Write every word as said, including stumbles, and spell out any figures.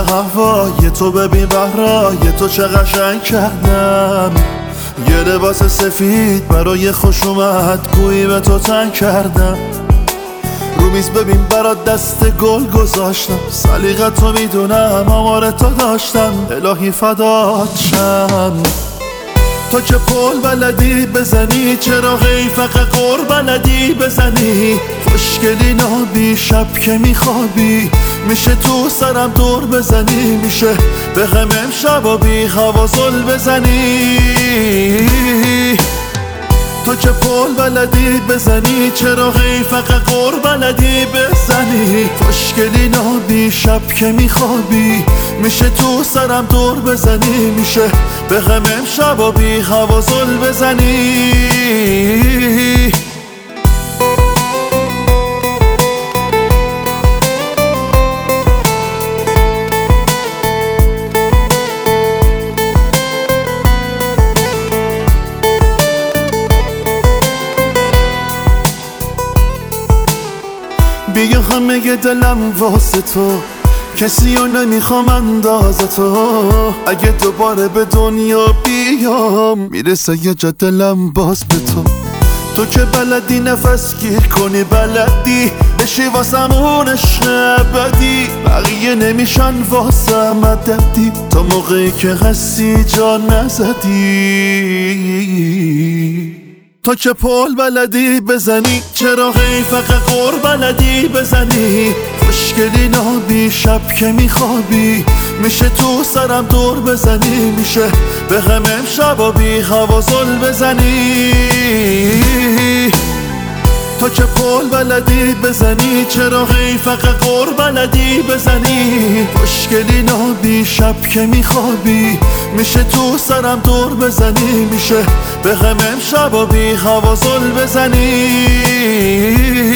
هوای تو ببین برای تو چه قشنگ کردم. یه لباس سفید برای خوش اومد گویی به تو تنگ کردم. رو میز ببین برات دست گل گذاشتم، سلیقتو میدونم آمار تو داشتم. الهی فدات شم. تو که پل بلدی بزنی، چرا هی فقط قر بلدی بزنی؟ خوشگلی نابی شب که میخوابی، میشه تو سرم دور بزنی، میشه به غم امشب و بی هوا زل بزنی. تو که پل بلدی بزنی، چرا هی فقط قر بلدی بزنی؟ خوشگلی نابی شب که میخوابی، میشه تو سرم دور بزنی، میشه به غم امشب و بی هوا زل بزنی. بیا همه دلم واسه تو، کسی رو نمیخوام اندازه تو. اگه دوباره به دنیا بیام، میرسه یه جا دلم باز به تو. تو که بلدی نفس گیر کنی، بلدی بشی واسمون عشق ابدی. بقیه نمیشن واسه مددی، تا موقعی که هستی جا نزدی. تو که پل بلدی بزنی، چرا هی فقط قر بلدی بزنی؟ خوشگلی نابی شب که میخوابی، میشه تو سرم دور بزنی، میشه به غم امشب و بی هوا زل بزنی. تو که پل بلدی بزنی، چرا هی فقط قر بلدی بزنی؟ خوشگلی نابی شب که میخوابی، میشه تو سرم دور بزنی، میشه به غم امشب و بی هوا زل بزنی.